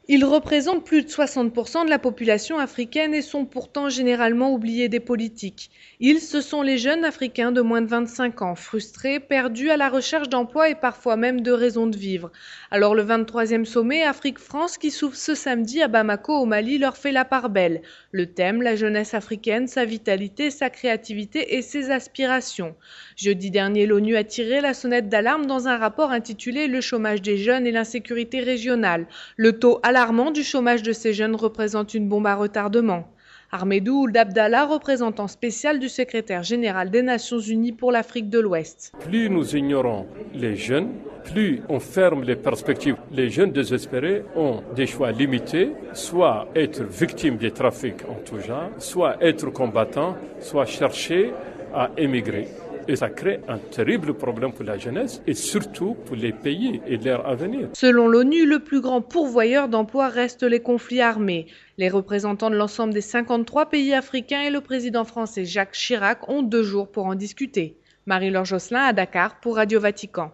Ils représentent plus de 60% de la population africaine et sont pourtant généralement oubliés des politiques. Ce sont les jeunes africains de moins de 25 ans, frustrés, perdus à la recherche d'emploi et parfois même de raisons de vivre. Alors le 23e sommet Afrique-France qui s'ouvre ce samedi à Bamako au Mali leur fait la part belle. Le thème, la jeunesse africaine, sa vitalité, sa créativité et ses aspirations. Jeudi dernier, l'ONU a tiré la sonnette d'alarme dans un rapport intitulé « Le chômage des jeunes et l'insécurité régionale ». Le taux alarmant du chômage de ces jeunes représente une bombe à retardement. Ahmedou Ould Abdallah, représentant spécial du secrétaire général des Nations Unies pour l'Afrique de l'Ouest. Plus nous ignorons les jeunes, plus on ferme les perspectives. Les jeunes désespérés ont des choix limités, soit être victimes des trafics en tout genre, soit être combattants, soit chercher à émigrer. Et ça crée un terrible problème pour la jeunesse et surtout pour les pays et leur avenir. Selon l'ONU, le plus grand pourvoyeur d'emplois reste les conflits armés. Les représentants de l'ensemble des 53 pays africains et le président français Jacques Chirac ont 2 jours pour en discuter. Marie-Laure Josselin à Dakar pour Radio Vatican.